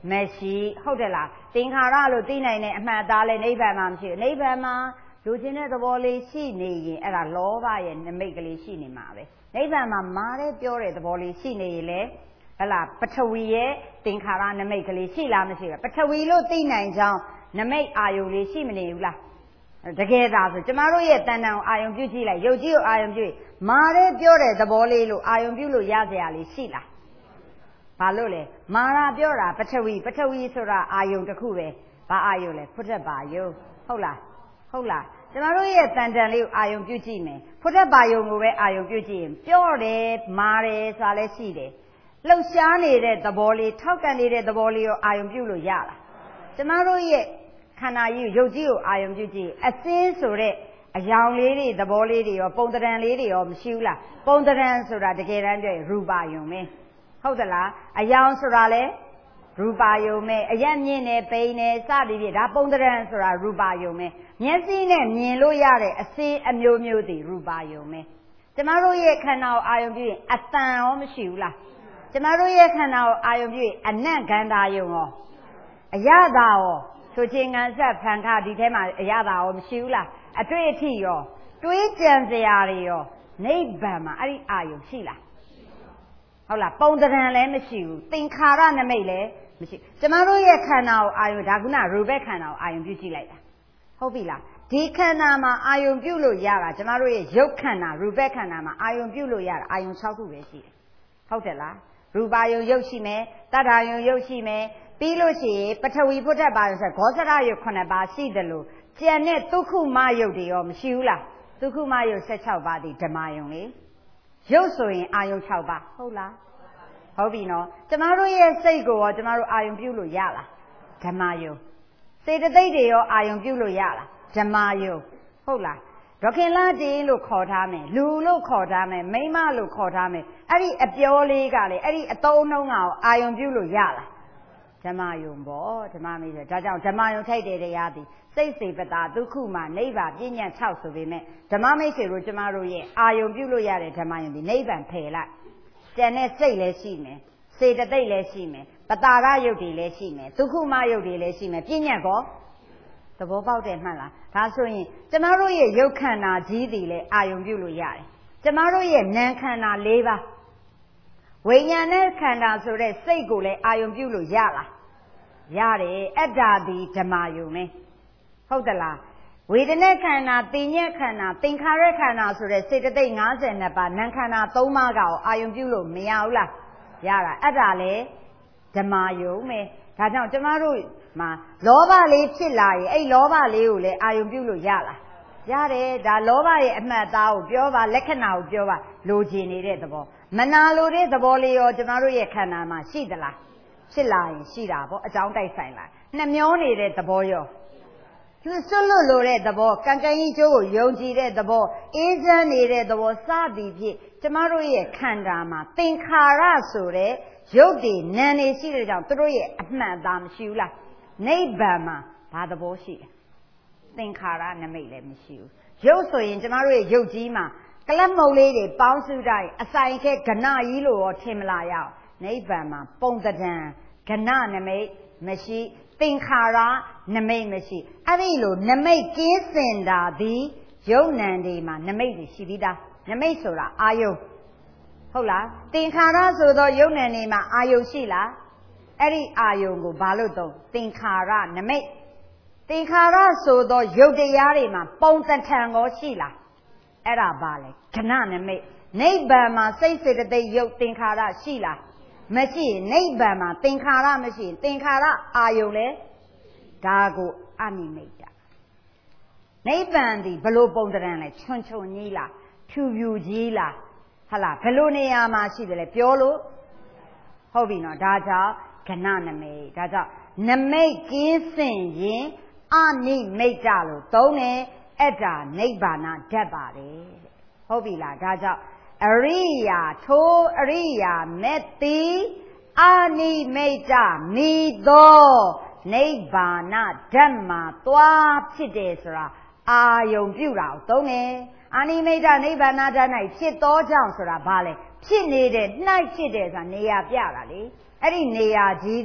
မရှိဟုတ်တယ်လားသင်္ခါရလို့သိနိုင်တဲ့အမှန်သားလဲနိဗ္ဗာန်မှာမရှိဘူးနိဗ္ဗာန်မှာလူချင်းတဲ့သဘောလေးရှိနေရင်အဲ့ဒါလောဘရဲ့နမိတ်ကလေးရှိနေမှာပဲနိဗ္ဗာန်မှာမာတဲ့ပြောတဲ့သဘောလေးရှိနေရင်လေဟလာပထဝီရဲ့သင်္ခါရနမိတ်ကလေးရှိလားမရှိဘူးပထဝီလို့သိနိုင်ကြောင်းနမိတ်အာယုံလေးရှိမနေဘူးလားတကယ်ဒါဆိုကျမတို့ရဲ့တဏ္ဍာကိုအာယုံပြုကြည့်လိုက်ယုတ်ကြီးကိုအာယုံပြုမာတဲ့ပြောတဲ့သဘောလေးလို့အာယုံပြုလို့ရစရာလေးရှိလားဘာလို့လဲမာရာပြောတာပထဝီပထဝီဆိုတာအာယုံတစ်ခုပဲဘာအာယုံလဲဖုဒ္ဓဘာယုံဟုတ်လားဟုတ်လားကျမတို့ရဲ့တန်တန်လေးကိုအာယုံပြုကြည့်မယ်ဖုဒ္ဓဘာယုံကိုပဲအာယုံပြုကြည့်ရင်ပြောတယ်မာတယ်ဆိုတာလည်းရှိတယ်လှုပ်ရှားနေတဲ့သဘောလေးထောက်ကန်နေတဲ့သဘောလေးကိုအာယုံပြုလို့ရလားကျမတို့ရဲ့ခန္ဓာကြီးရုပ်ကြီးကိုအာယုံပြုကြည့်အစင်းဆိုတဲ့အယောင်လေးတွေသဘောလေးတွေရောပုံတရံလေးတွေရောမရှိဘူးလားပုံတရံဆိုတာတကယ်တမ်းပြောရင်ရူပါယုံပဲဟုတ်သလားအယောင်ဆိုတာလေရူပါယုံပဲအရက်မြင့်နေပိန်နေစသည်ဖြင့်ဒါပုံတရံဆိုတာရူပါယုံပဲမျက်စိနဲ့မြင်လို့ရတဲ့အစင်းအမျိုးမျိုးတွေရူပါယုံပဲကျမတို့ရဲ့ခန္ဓာကိုအာယုံပြုရင်အတန်ရောမရှိဘူးလားကျမတို့ရဲ့ခန္ဓာကိုအာယုံပြုရင်အနတ်ခန္ဓာယုံရောအရသာရောဆိုချင်းငံဆက်ဖန်ခဒီထဲမှာအရသာရောမရှိဘူးလားအတွေ့အထိရောတွေးကြံစရာတွေရောနိဗ္ဗာန်မှာအဲ့ဒီအာယုံရှိလားဟုတ်လားပုံတရံလည်းမရှိဘူးသင်္ခါရနမိတ်လည်းမရှိကျမတို့ရဲ့ခန္ဓာကိုအာယုံဒါကုနာရူပခန္ဓာကိုအာယုံပြုကြည့်လိုက်တာဟုတ်ပြီလားဒီခန္ဓာမှာအာယုံပြုလို့ရတာကျမတို့ရဲ့ရုပ်ခန္ဓာရူပခန္ဓာမှာအာယုံပြုလို့ရတာအာယုံ၆ခုပဲရှိတယ်ဟုတ်တယ်လားရူပါယုံရုပ်ရှိမယ်တတ္ထာယုံရုပ်ရှိမယ်ပြီးလို့ရှိရင်ပထဝီဖုဒ္ဓဘာယုံဆိုဂောဇရယုတ်ခုနှစ်ပါးရှိတယ်လို့ကျန်တဲ့သုခုမယုတ်တွေရောမရှိဘူးလားသုခုမယုတ်၁၆ပါးဒီဓမ္မယုံလေရုပ်ဆိုရင်အာယုံ၆ပါးဟုတ်လားဟုတ်ပြီနော်ကျမတို့ရဲ့စိတ်ကိုရောကျမတို့အာယုံပြုလို့ရလားဓမ္မယုံစေတသိက်တွေရောအာယုံပြုလို့ရလားဓမ္မယုံဟုတ်လားဒေါခင်လာတေးလို့ခေါ်ထားမယ်လူလို့ခေါ်ထားမယ်မိန်းမလို့ခေါ်ထားမယ်အဲ့ဒီအပြောလေးကလေအဲ့ဒီအသုံးနှုန်းကအာယုံပြုလို့ရလားဓမ္မယုံပေါ့ဓမ္မမိတ်ဆိုဒါကြောင့်ဓမ္မယုံထိုက်တဲ့တရားသည်စိတ်စေပတာဒုက္ခမှာနိဗ္ဗာန်ပြဉ္ညာ၆ဆိုပေမဲ့ဓမ္မမိတ်ဆွေတို့ကျမတို့ရဲ့အာယုံပြုလို့ရတဲ့ဓမ္မယုံဒီနိဗ္ဗာန်ဖယ်လိုက်ကျန်တဲ့စိတ်လည်းရှိမယ်စေတသိက်လည်းရှိမယ်ပတာရယုတ်တွေလည်းရှိမယ်ဒုက္ခမယုတ်တွေလည်းရှိမယ်ပြဉ္ညာကောသဘောပေါက်တယ်မှတ်လားဒါဆိုရင်ကျမတို့ရဲ့ရုပ်ခန္ဓာကြီးတွေလည်းအာယုံပြုလို့ရတယ်ကျမတို့ရဲ့နာမ်ခန္ဓာ၄ပါးဝိညာဉ်နဲ့ခန္ဓာဆိုတဲ့စိတ်ကိုလည်းအာယုံပြုလို့ရလားရတယ်အတ္တဒီဓမ္မယုံပဲဟုတ်သလားဝေဒနာခန္ဓာပညာခန္ဓာသင်္ခါရခန္ဓာဆိုတဲ့စေတသိက်၅၂ပါးနာမ်ခန္ဓာ၃ပါးကအာယုံပြုလို့မရဘူးလားရတာအဲ့ဒါလေဓမ္မယုံပဲဒါကြောင့်ကျမတို့မှာလောဘလေးဖြစ်လာရင်အဲ့လောဘလေးကိုလည်းအာယုံပြုလို့ရလားရတယ်ဒါလောဘရဲ့အမှတ်သားကိုပြောပါလက္ခဏာကိုပြောပါလိုချင်နေတဲ့သဘောမနာလိုတဲ့သဘောလေးရောကျမတို့ရဲ့ခန္ဓာမှာရှိသလားဖြစ်လာရင်ရှိတာပေါ့အကြောင်းတိုက်ဆိုင်လာနှမျောနေတဲ့သဘောရောသူစွတ်လွတ်လိုတဲ့သဘောကံကံကြီးကျိုးကိုယုံကြည်တဲ့သဘောအေးချမ်းနေတဲ့သဘောစသည်ဖြင့်ကျမတို့ရဲ့ခန္ဓာမှာသင်္ခါရဆိုတဲ့ရုပ်တွေနာမ်တွေရှိတဲ့ကြောင့်သူတို့ရဲ့အမှန်အသားမရှိဘူးလားနိဗ္ဗာန်မှာဘာသဘောရှိလဲသင်္ခါရနမိတ်လည်းမရှိဘူးရုပ်ဆိုရင်ကျမတို့ရဲ့ရုပ်ကြီးမှာကလပ်မုတ်လေးတွေပေါင်းစုတိုင်းအဆိုင်ခဲကဏကြီးလို့ရောထင်မလားရအောင်နိဗ္ဗာန်မှာပုံတံကဏနမိတ်မရှိသင်္ခါရနမိတ်မရှိအဲ့ဒီလိုနမိတ်ကင်းစင်တာသည်ယုံနံတွေမှာနမိတ်တွေရှိပြီးသားနမိတ်ဆိုတာအာယုဟုတ်လားသင်္ခါရဆိုသောယုံနံတွေမှာအာယုရှိလားအဲ့ဒီအာယုကိုဘာလို့သုံးသင်္ခါရနမိတ်သင်္ခါရဆိုသောယုတ်တရားတွေမှာပုံတထံကိုရှိလားအဲ့ဒါဘာလဲခဏနမိတ်နိဗ္ဗာန်မှာစိတ်စေတသိက်ယုတ်သင်္ခါရရှိလားမရှိနိဗ္ဗာန်မှာသင်္ခါရမရှိသင်္ခါရအာယုလဲဒါကိုအနိမိတ်တာနိဗ္ဗာန်ဒီဘလို့ပုံတရံလဲချွန်ချွန်ကြီးလားဖြူဖြူကြီးလားဟလာဘလို့နေရာမှာရှိတယ်လဲပြောလို့ဟုတ်ပြီနော်ဒါကြောင့်ခဏနမိတ်ဒါကြောင့်နမိတ်ကင်းစင်ရင်အနိမိတ်တလို့သုံးတယ်အဲ့ဒါနိဗ္ဗာန်ဓာတ်ပါတယ်ဟုတ်ပြီလားဒါကြောင့်အရိယာထိုအရိယာမေတ္တိအနိမိတ်တမိသောနိဗ္ဗာန်ဓမ္မသွားဖြစ်တယ်ဆိုတာအာယုံပြုတာကိုသုံးတယ်အာနိမိတ်တနိဗ္ဗာန်ဓာတ်၌ဖြစ်သောကြောင့်ဆိုတာဘာလဲဖြစ်နေတဲ့၌ဖြစ်တယ်ဆိုတာနေရာပြတာလေအဲ့ဒီနေရာကြီးသည်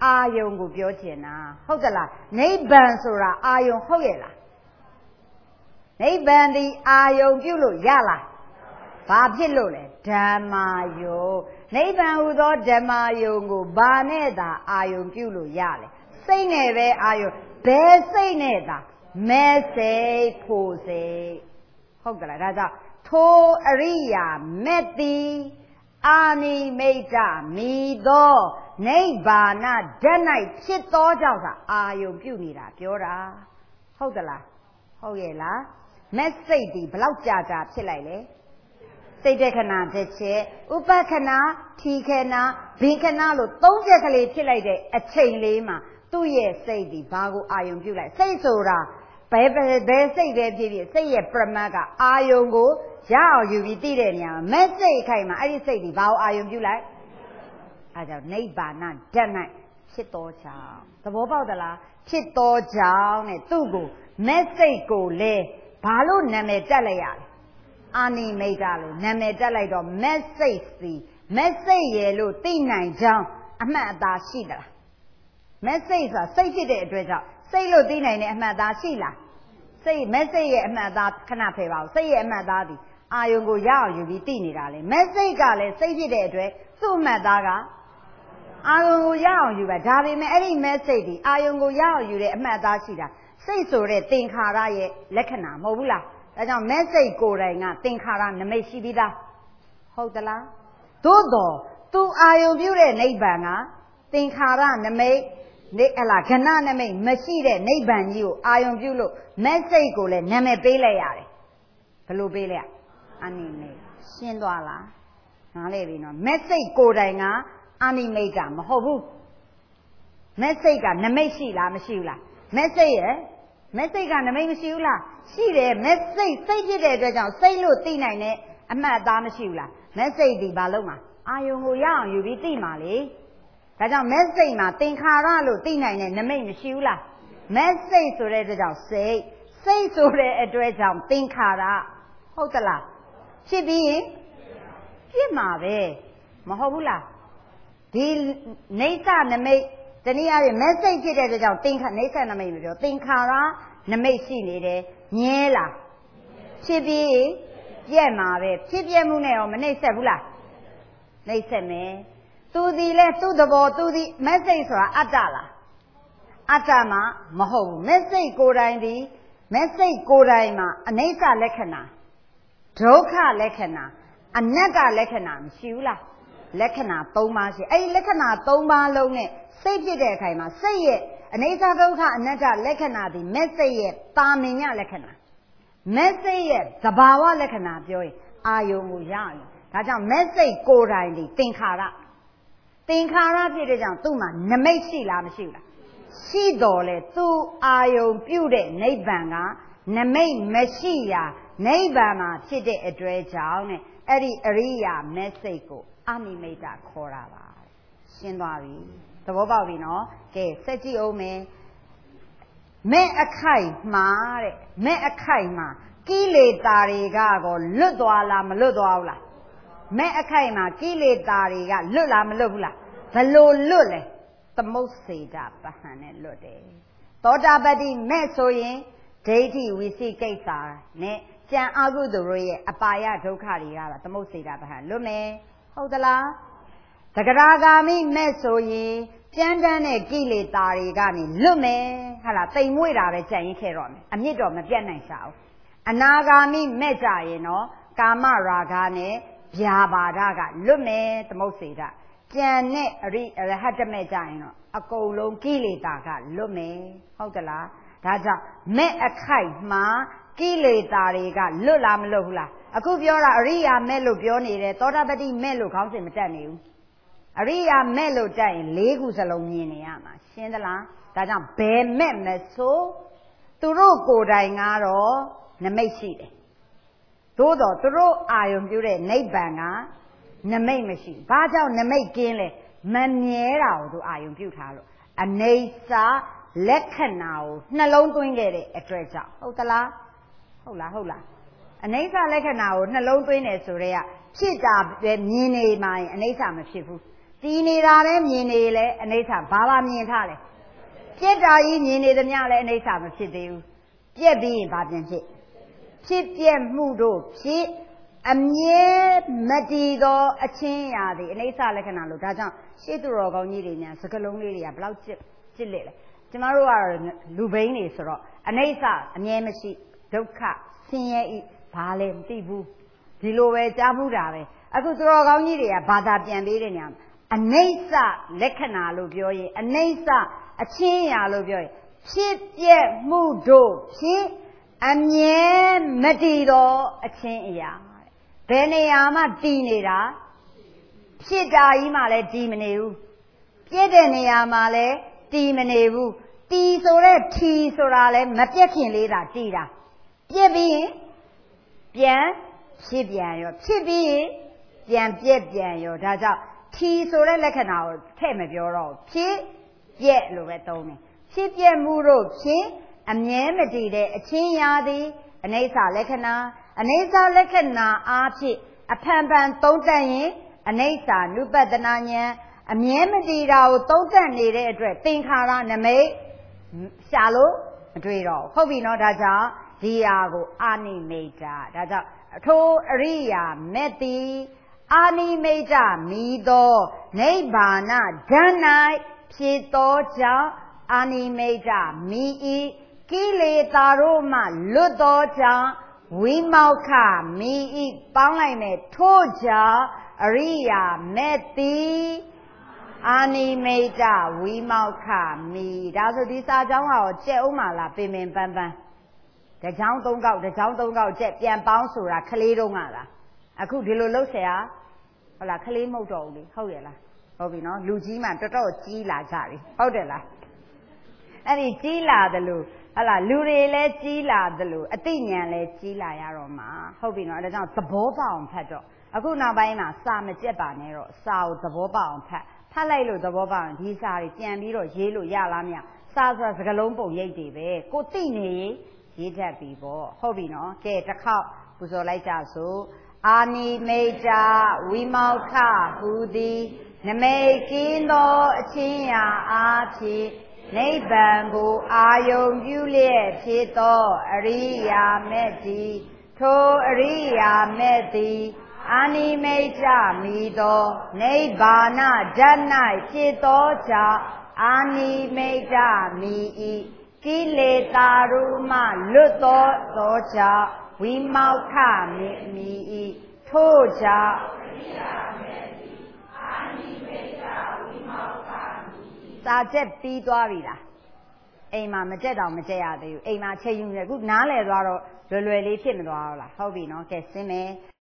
အာယုံကိုပြောချင်တာဟုတ်သလားနိဗ္ဗာန်ဆိုတာအာယုံဟုတ်ရဲ့လားနိဗ္ဗာန်ဒီအာယုံပြုလို့ရလားဘာဖြစ်လို့လဲဓမ္မာယုံနိဗ္ဗာန်ဟူသောဓမ္မာယုံကိုဘာနဲ့သာအာယုံပြုလို့ရလဲစိတ်နဲ့ပဲအာယုံဘယ်စိတ်နဲ့သာမဲ့စိတ်ဖို့စိတ်ဟုတ်ကလားဒါကြောင့်ထိုအရိယာမဲ့တိအာနိမိတ်တမိသောနိဗ္ဗာန်ဓာတ်၌ဖြစ်သောကြောင့်သာအာယုံပြုနေတာပြောတာဟုတ်သလားဟုတ်ရဲ့လားမဲ့စိတ်ဒီဘလောက်ကြာကြာဖြစ်လိုက်လဲစိတ်တခဏတစ်ချက်ဥပခဏထီခဏဘင်ခဏလို့သုံးချက်ကလေးဖြစ်လိုက်တဲ့အချိန်လေးမှာသူ့ရဲ့စိတ်ဒီဘာကိုအာယုံပြုလိုက်စိတ်ဆိုတာဘယ်ဘယ်စိတ်ပဲဖြစ်ဖြစ်စိတ်ရဲ့ပရမတ်ကအာယုံကိုရအောင်ယူပြီးသိတဲ့နေရာမှာမဲ့စိတ်ခိုင်မှာအဲ့ဒီစိတ်ဒီဘာကိုအာယုံပြုလိုက်အဲကြောင့်နိဗ္ဗာန်ဓာတ်၌ဖြစ်တော်ကြောင့်သဘောပေါက်သလားဖြစ်တော်ကြောင့်နဲ့သူ့ကိုမဲ့စိတ်ကိုလေဘာလို့နာမည်တက်လိုက်ရလဲအာနိမိတ်တာလို့နာမည်တက်လိုက်တော့မက်ဆေ့စီမက်ဆေ့ရဲ့လို့သိနိုင်ကြောင်းအမှတ်အသားရှိသလားမက်ဆေ့ဆိုတာစိတ်ဖြစ်တဲ့အတွက်ကြောင့်စိတ်လို့သိနိုင်တဲ့အမှတ်အသားရှိလားစိတ်မက်ဆေ့ရဲ့အမှတ်အသားခဏဖယ်ပါဦးစိတ်ရဲ့အမှတ်အသားဒီအာယုံကိုရအောင်ယူပြီးသိနေတာလေမက်ဆေ့ကလည်းစိတ်ဖြစ်တဲ့အတွက်သူ့အမှတ်အသားကအာယုံကိုရအောင်ယူပါဒါပေမဲ့အဲ့ဒီမက်ဆေ့ဒီအာယုံကိုရအောင်ယူတဲ့အမှတ်အသားရှိတာစိတ်ဆိုတဲ့သင်္ခါရရဲ့လက္ခဏာမဟုတ်ဘူးလားဒါကြောင့်မဲ့စိတ်ကိုယ်တိုင်ကသင်္ခါရနမိတ်ရှိပြီးသားဟုတ်သလားသို့တော်သူအာယုံပြုတဲ့နိဗ္ဗာန်ကသင်္ခါရနမိတ်နေအလားခဏနမိတ်မရှိတဲ့နိဗ္ဗာန်ကြီးကိုအာယုံပြုလို့မဲ့စိတ်ကိုလည်းနာမည်ပေးလိုက်ရတယ်ဘယ်လိုပေးလဲအာနိမိတ်ရှင်းသွားလားနားလေပြီနော်မဲ့စိတ်ကိုယ်တိုင်ကအာနိမိတ်ကမဟုတ်ဘူးမဲ့စိတ်ကနမိတ်ရှိလားမရှိဘူးလားမဲ့စိတ်ရဲ့မက်စိတ်ကနမိတ်မရှိဘူးလားရှိတယ်မက်စိတ်စိတ်ဖြစ်တဲ့အတွက်ကြောင့်စိတ်လို့သိနိုင်တဲ့အမှတ်အသားမရှိဘူးလားမက်စိတ်ဒီဘာလို့မှာအာယုံကိုရအောင်ယူပြီးသိမှာလေဒါကြောင့်မက်စိတ်မှာသင်္ခါရလို့သိနိုင်တဲ့နမိတ်မရှိဘူးလားမက်စိတ်ဆိုတဲ့အတွက်ကြောင့်စိတ်စိတ်ဆိုတဲ့အတွက်ကြောင့်သင်္ခါရဟုတ်သလားဖြစ်ပြီးရင်ဖြစ်မှာပဲမဟုတ်ဘူးလားဒီနေသနမိတ်တနည်းအားဖြင့်မက်စိတ်ဖြစ်တဲ့အတွက်ကြောင့်သင်္ခါနေဆနမိတ်မပြောသင်္ခါရနမိတ်ရှိနေတယ်မြဲလားဖြစ်ပြီးပြက်မှာပဲဖြစ်ပြက်မှုနဲ့ရောမနှိမ့်ဆက်ဘူးလားနှိမ့်ဆက်မယ်သူဒီလဲသူ့သဘောသူဒီမက်စိတ်ဆိုတာအတ္တလားအတ္တမှာမဟုတ်ဘူးမက်စိတ်ကိုယ်တိုင်ဒီမက်စိတ်ကိုယ်တိုင်မှာအနိစ္စလက္ခဏာဒုက္ခလက္ခဏာအနတ္တလက္ခဏာမရှိဘူးလားလက္ခဏာ၃ပါးရှိအဲ့ဒီလက္ခဏာ၃ပါးလုံးနဲ့စိတ်ဖြစ်တဲ့အခိုင်မှာစိတ်ရဲ့အနိစ္စဒုက္ခအနတ္တလက္ခဏာဒီမက်စိတ်ရဲ့တာမင်ညလက္ခဏာမက်စိတ်ရဲ့သဘာဝလက္ခဏာပြောရင်အာယုံကိုရအောင်ဒါကြောင့်မက်စိတ်ကိုယ်တိုင်ဒီသင်္ခါရသင်္ခါရဖြစ်တဲ့ကြောင့်သူ့မှာနမိတ်ရှိလားမရှိဘူးလားရှိတော်လေသူ့အာယုံပြုတဲ့နိဗ္ဗာန်ကနမိတ်မရှိရာနိဗ္ဗာန်မှာဖြစ်တဲ့အတွက်ကြောင့်နဲ့အဲ့ဒီအရိယာမက်စိတ်ကိုအာနိမိတ်တာခေါ်တာပါရှင်းသွားပြီသဘောပေါက်ပြီနော်ကဲစက်ကြည့်အောင်မယ်မဲ့အခိုက်မှာတဲ့မဲ့အခိုက်မှာကိလေသာတွေကကောလွတ်သွားလားမလွတ်သွားဘူးလားမဲ့အခိုက်မှာကိလေသာတွေကလွတ်လားမလွတ်ဘူးလားဘလို့လွတ်လဲသမုတ်စေတာပဟံနဲ့လွတ်တယ်သောတာပတ္တိမဲ့ဆိုရင်ဒိဋ္ဌိဝိသိကိစ္စနဲ့ကြံအကုသိုလ်ရဲ့အပါယဒုက္ခတွေကတော့သမုတ်စေတာပဟံလွတ်မယ်ဟုတ်သလားသဂရာဂာမိမဲ့ဆိုရင်ကြမ်းတမ်းတဲ့ကိလေသာတွေကနေလွတ်မယ်ဟာလားတိမ်မွေ့တာပဲကြံရင်ခဲ့တော့မယ်အမြင့်တော့မပြတ်နိုင်ရှာဘူးအနာဂါမိမဲ့ကြရင်တော့ကာမရာဂနဲ့ဗျာပါဒကလွတ်မယ်သမုတ်စေတာကြံတဲ့အရိရဟတမဲ့ကြရင်တော့အကုန်လုံးကိလေသာကလွတ်မယ်ဟုတ်သလားဒါကြောင့်မဲ့အခိုက်မှာကိလေသာတွေကလွတ်လားမလွတ်ဘူးလားအခုပြောတာအရိယာမဲ့လို့ပြောနေတယ်သောတာပတိမဲ့လို့ခေါင်းစဉ်မတက်နေဘူးအရိယာမဲ့လို့တက်ရင်လေးခုစလုံးမြင်နေရမှာရှင်းသလားဒါကြောင့်ဘယ်မဲ့မဆိုသူတို့ကိုယ်တိုင်ကတော့နမိတ်ရှိတယ်သို့တော့သူတို့အာယုံပြုတဲ့နိဗ္ဗာန်ကနမိတ်မရှိဘာကြောင့်နမိတ်ကင်းလဲမမြဲတာကိုသူအာယုံပြုထားလို့အနေစာလက္ခဏာကိုနှလုံးသွင်းခဲ့တဲ့အတွက်ကြောင့်ဟုတ်သလားဟုတ်လားဟုတ်လားအနိစ္စလက္ခဏာကိုနှလုံးသွင်းတယ်ဆိုတော့ဖြစ်တာပဲမြင်နေမှရင်အနိစ္စမဖြစ်ဘူးတီနေတာပဲမြင်နေလေအနိစ္စဘာဘာမြင်ထားလဲပြက်တာကြီးမြင်နေသမျှလဲအနိစ္စမဖြစ်သေးဘူးပြက်ပြီးရင်ဘာပြန်ဖြစ်ဖြစ်ပြက်မှုတို့ဖြစ်အမြဲမတည်သောအချင်းရာသည်အနိစ္စလက္ခဏာလို့ဒါကြောင့်ရှေ့သူတော်ကောင်းကြီးတွေများစကလုံးလေးတွေကဘလောက်ကြစ်ကြစ်လက်လဲကျမတို့ကတော့လူဘိန်းနေဆိုတော့အနိစ္စအမြဲမရှိဒုက္ခဆင်းရဲဤဘာလဲမသိဘူးဒီလိုပဲကြားမှုတာပဲအခုသူတော်ကောင်းကြီးတွေကဘာသာပြန်ပေးတဲ့နေရာအနိစ္စလက္ခဏာလို့ပြောရင်အနိစ္စအချင်းရာလို့ပြောရင်ဖြစ်ပြက်မှုတို့ဖြစ်အမြဲမတည်သောအချင်းအရာဘယ်နေရာမှတည်နေတာဖြစ်တာကြီးမှလည်းတည်မနေဘူးပြည့်တဲ့နေရာမှာလည်းတည်မနေဘူးတည်ဆိုတဲ့ထီဆိုတာလည်းမပြည့်ခင်လေးတာတည်တာပြည့်ပြီးရင်ပြန်ဖြစ်ပြန်ရောဖြစ်ပြီးရင်ပြန်ပြည့်ပြန်ရောဒါကြောင့်ထီဆိုတဲ့လက္ခဏာကိုထည့်မပြောတော့ဖြစ်ပြည့်လို့ပဲသုံးတယ်ဖြစ်ပြည့်မှုတို့ဖြစ်အမြဲမတည်တဲ့အချင်းရာသည်အနိစ္စလက္ခဏာအနိစ္စလက္ခဏာအားဖြင့်အဖန်ဖန်သုံးတတ်ရင်အနိစ္စနုပတနာဉာဏ်အမြဲမတည်တာကိုသုံးတတ်နေတဲ့အတွက်သင်္ခါရနမိတ်ရှာလို့မတွေ့တော့ဟုတ်ပြီနော်ဒါကြောင့်ဒီဟာကိုအာနိမိတ်တာဒါကြောင့်အထိုအရိယာမေတ္တိအာနိမိတ်တမိသောနိဗ္ဗာန်ဓာတ်၌ဖြစ်သောကြောင့်အာနိမိတ်တမိဤကိလေသာတို့မှလွတ်သောကြောင့်ဝိမောက္ခမိဤပေါင်းလိုက်မယ်ထို့ကြောင့်အရိယာမေတ္တိအာနိမိတ်တဝိမောက္ခမိဒါဆိုဒီစာကြောင်းဟာကျက်အောင်မလားပင်ပင်ပန်းပန်းတကြောင်းသုံးကောက်တကြောင်းသုံးကောက်ကျက်ပြန်ပေါင်းဆိုတာခလေးတုံးကလားအခုဒီလိုလှုပ်เสียဟုတ်လားခလေးမဟုတ်တော့ဘူးလေဟုတ်ရဲ့လားဟုတ်ပြီနော်လူကြီးမှတော်တော်ကြီးလာကြပြီဟုတ်တယ်လားအဲ့ဒီကြီးလာတယ်လို့ဟုတ်လားလူတွေလည်းကြီးလာတယ်လို့အသိဉာဏ်လည်းကြီးလာရတော့မှာဟုတ်ပြီနော်အဲဒါကြောင့်သဘောပေါက်အောင်ဖတ်တော့အခုနောက်ပိုင်းမှာစာမကြက်ပါနဲ့တော့စာကိုသဘောပေါက်အောင်ဖတ်ဖတ်လိုက်လို့သဘောပေါက်အောင်ဒီစာတွေပြန်ပြီးတော့ရေးလို့ရလားမရစာဆိုတာစကားလုံးပုံရိပ်တွေပဲကိုသိနေရင်ရေးတတ်ပြီပေါ့ဟုတ်ပြီနော်ကဲတစ်ခေါက်ပူဇော်လိုက်ကြစို့အာနိမိတ်တဝိမောက္ခဟူသည်နမိတ်ကင်းသောအချင်းရာအားဖြင့်နိဗ္ဗာန်ကိုအာယုံပြုလျက်ဖြစ်သောအရိယာမေတ္တိထိုအရိယာမေတ္တိအာနိမိတ်တမိသောနိဗ္ဗာန်ဓာတ်၌ဖြစ်သောကြောင့်အာနိမိတ်တမိဤကိလေသာတို့မှလွတ်သောသောကြောင့်ဝိမောက္ခမိဤထို့ကြောင့်စာချက်ပြီးသွားပြီလားအိမ်မှာမကြက်တော့မကြက်ရသေးဘူးအိမ်မှာချိန်ယူနေအခုနားလည်သွားတော့လွယ်လွယ်လေးဖြစ်မသွားဘူးလားဟုတ်ပြီနော်ကဲဆင်းမယ်